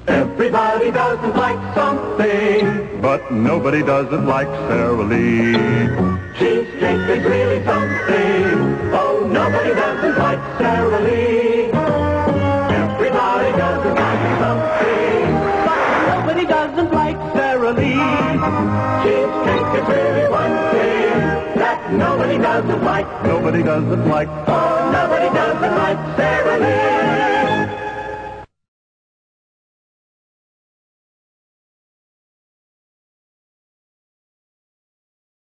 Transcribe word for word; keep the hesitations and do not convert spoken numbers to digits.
Everybody doesn't like something, but nobody doesn't like Sara Lee. Cheesecake is really something. Oh, nobody doesn't like Sara Lee. Everybody doesn't like something, but nobody doesn't like Sara Lee. Cheesecake is really one thing that nobody doesn't like. Nobody doesn't like. Oh, nobody doesn't like Sara Lee.